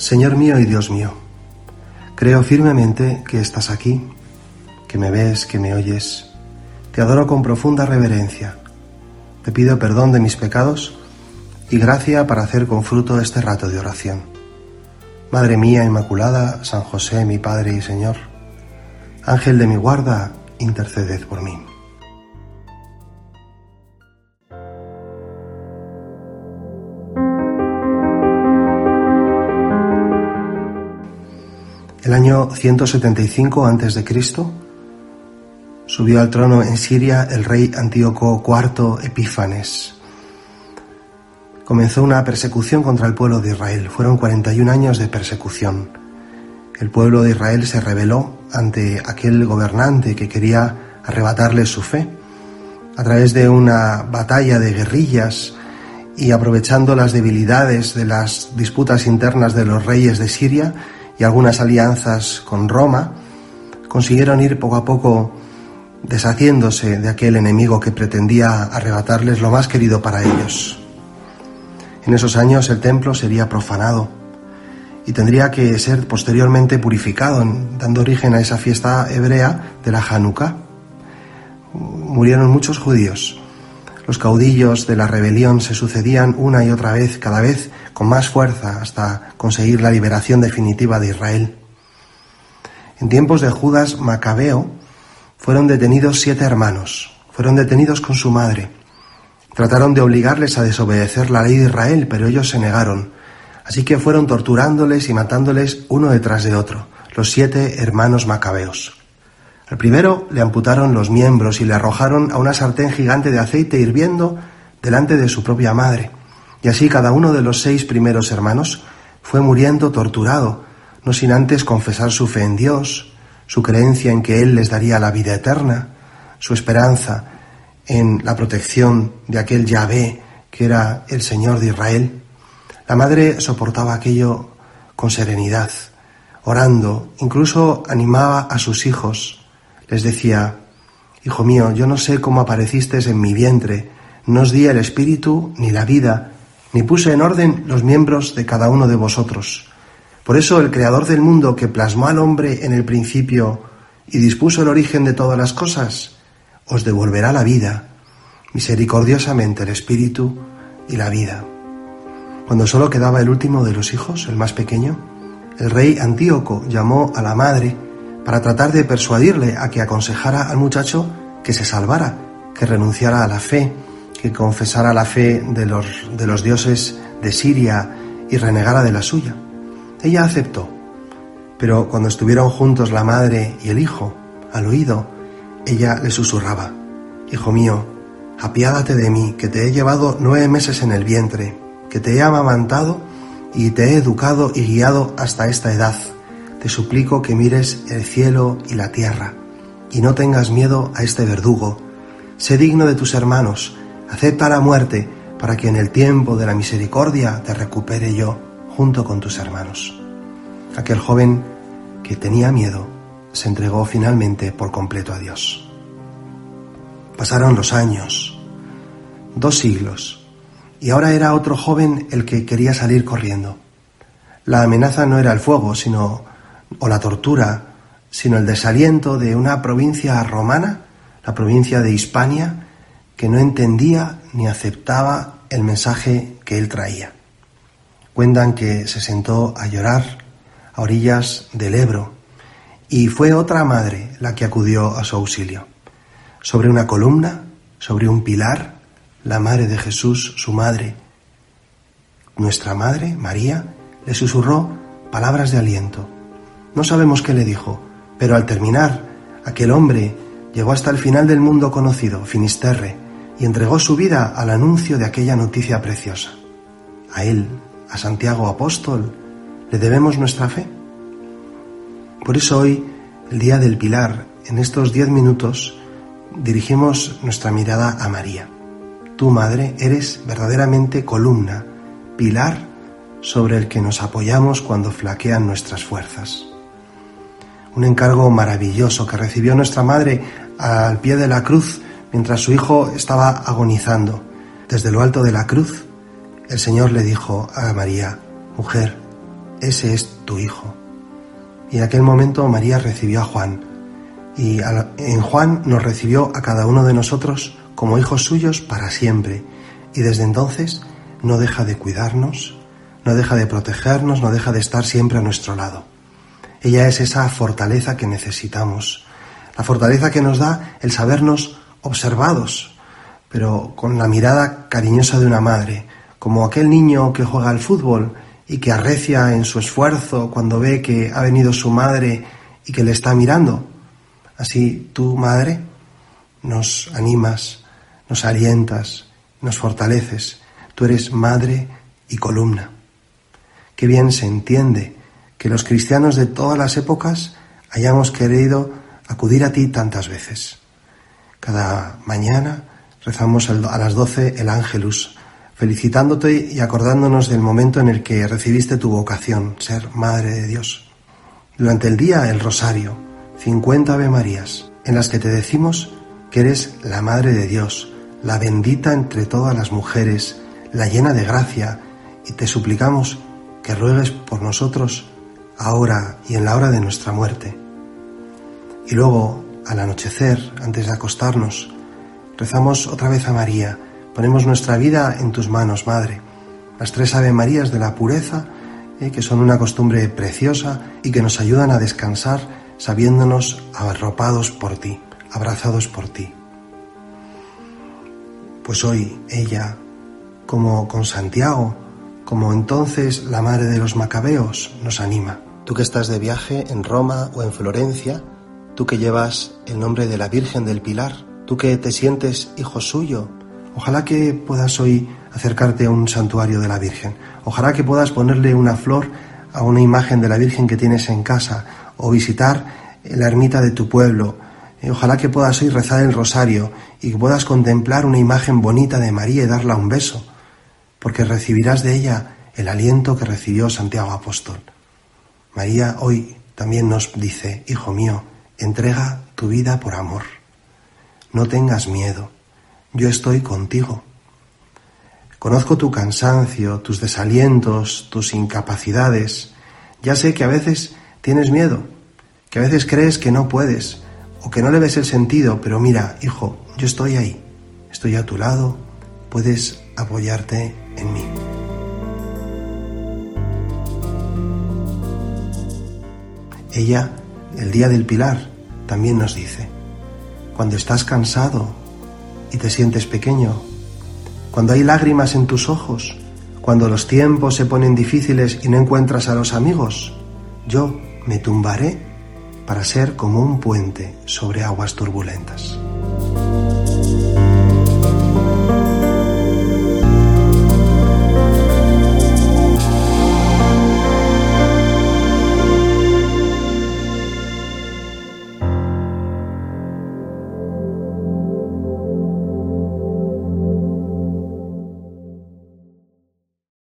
Señor mío y Dios mío, creo firmemente que estás aquí, que me ves, que me oyes. Te adoro con profunda reverencia. Te pido perdón de mis pecados y gracia para hacer con fruto este rato de oración. Madre mía Inmaculada, San José, mi Padre y Señor, Ángel de mi guarda, interceded por mí. El año 175 a.C. subió al trono en Siria el rey Antíoco IV Epífanes. Comenzó una persecución contra el pueblo de Israel. Fueron 41 años de persecución. El pueblo de Israel se rebeló ante aquel gobernante que quería arrebatarles su fe. A través de una batalla de guerrillas y aprovechando las debilidades de las disputas internas de los reyes de Siria y algunas alianzas con Roma, consiguieron ir poco a poco deshaciéndose de aquel enemigo que pretendía arrebatarles lo más querido para ellos. En esos años el templo sería profanado y tendría que ser posteriormente purificado, dando origen a esa fiesta hebrea de la Hanukkah. Murieron muchos judíos. Los caudillos de la rebelión se sucedían una y otra vez, cada vez con más fuerza, hasta conseguir la liberación definitiva de Israel. En tiempos de Judas Macabeo fueron detenidos 7 hermanos. Fueron detenidos con su madre. Trataron de obligarles a desobedecer la ley de Israel, pero ellos se negaron. Así que fueron torturándoles y matándoles uno detrás de otro, los 7 hermanos macabeos. Al primero le amputaron los miembros y le arrojaron a una sartén gigante de aceite hirviendo delante de su propia madre. Y así cada uno de los 6 primeros hermanos fue muriendo torturado, no sin antes confesar su fe en Dios, su creencia en que Él les daría la vida eterna, su esperanza en la protección de aquel Yahvé que era el Señor de Israel. La madre soportaba aquello con serenidad, orando, incluso animaba a sus hijos. Les decía: Hijo mío, yo no sé cómo aparecisteis en mi vientre, no os di el espíritu ni la vida, ni puse en orden los miembros de cada uno de vosotros. Por eso el Creador del mundo, que plasmó al hombre en el principio y dispuso el origen de todas las cosas, os devolverá la vida, misericordiosamente el espíritu y la vida. Cuando solo quedaba el último de los hijos, el más pequeño, el rey Antíoco llamó a la madre para tratar de persuadirle a que aconsejara al muchacho que se salvara, que renunciara a la fe, que confesara la fe de los dioses de Siria y renegara de la suya. Ella aceptó, pero cuando estuvieron juntos la madre y el hijo, al oído, ella le susurraba: Hijo mío, apiádate de mí, que te he llevado 9 meses en el vientre, que te he amamantado y te he educado y guiado hasta esta edad. Te suplico que mires el cielo y la tierra, y no tengas miedo a este verdugo. Sé digno de tus hermanos, acepta la muerte, para que en el tiempo de la misericordia te recupere yo, junto con tus hermanos. Aquel joven que tenía miedo se entregó finalmente por completo a Dios. Pasaron los años, 2 siglos, y ahora era otro joven el que quería salir corriendo. La amenaza no era el fuego, o la tortura, sino el desaliento de una provincia romana, la provincia de Hispania, que no entendía ni aceptaba el mensaje que él traía. Cuentan que se sentó a llorar a orillas del Ebro, y fue otra madre la que acudió a su auxilio. Sobre una columna, sobre un pilar, la madre de Jesús, su madre, nuestra madre, María, le susurró palabras de aliento. No sabemos qué le dijo, pero al terminar, aquel hombre llegó hasta el final del mundo conocido, Finisterre, y entregó su vida al anuncio de aquella noticia preciosa. A él, a Santiago apóstol, le debemos nuestra fe. Por eso hoy, el día del Pilar, en estos 10 minutos, dirigimos nuestra mirada a María. Tú, Madre, eres verdaderamente columna, pilar sobre el que nos apoyamos cuando flaquean nuestras fuerzas. Un encargo maravilloso que recibió nuestra Madre al pie de la cruz mientras su hijo estaba agonizando. Desde lo alto de la cruz, el Señor le dijo a María: Mujer, ese es tu hijo. Y en aquel momento María recibió a Juan, y en Juan nos recibió a cada uno de nosotros como hijos suyos para siempre, y desde entonces no deja de cuidarnos, no deja de protegernos, no deja de estar siempre a nuestro lado. Ella es esa fortaleza que necesitamos, la fortaleza que nos da el sabernos observados, pero con la mirada cariñosa de una madre, como aquel niño que juega al fútbol y que arrecia en su esfuerzo cuando ve que ha venido su madre y que le está mirando. Así tú, madre, nos animas, nos alientas, nos fortaleces. Tú eres madre y columna. Qué bien se entiende que los cristianos de todas las épocas hayamos querido acudir a ti tantas veces. Cada mañana rezamos a las 12 el Ángelus, felicitándote y acordándonos del momento en el que recibiste tu vocación, ser Madre de Dios. Durante el día, el Rosario, 50 Ave Marías, en las que te decimos que eres la Madre de Dios, la bendita entre todas las mujeres, la llena de gracia, y te suplicamos que ruegues por nosotros ahora y en la hora de nuestra muerte. Y luego, al anochecer, antes de acostarnos, rezamos otra vez a María. Ponemos nuestra vida en tus manos, Madre. Las 3 Ave Marías de la pureza, que son una costumbre preciosa y que nos ayudan a descansar sabiéndonos arropados por ti, abrazados por ti. Pues hoy ella, como con Santiago, como entonces la madre de los macabeos, nos anima. Tú que estás de viaje en Roma o en Florencia, tú que llevas el nombre de la Virgen del Pilar, tú que te sientes hijo suyo, ojalá que puedas hoy acercarte a un santuario de la Virgen. Ojalá que puedas ponerle una flor a una imagen de la Virgen que tienes en casa o visitar la ermita de tu pueblo. Ojalá que puedas hoy rezar el rosario y que puedas contemplar una imagen bonita de María y darla un beso, porque recibirás de ella el aliento que recibió Santiago Apóstol. María hoy también nos dice: hijo mío, entrega tu vida por amor. No tengas miedo, yo estoy contigo. Conozco tu cansancio, tus desalientos, tus incapacidades. Ya sé que a veces tienes miedo, que a veces crees que no puedes o que no le ves el sentido, pero mira, hijo, yo estoy ahí, estoy a tu lado, puedes apoyarte en mí. Ella, el día del Pilar, también nos dice: cuando estás cansado y te sientes pequeño, cuando hay lágrimas en tus ojos, cuando los tiempos se ponen difíciles y no encuentras a los amigos, yo me tumbaré para ser como un puente sobre aguas turbulentas.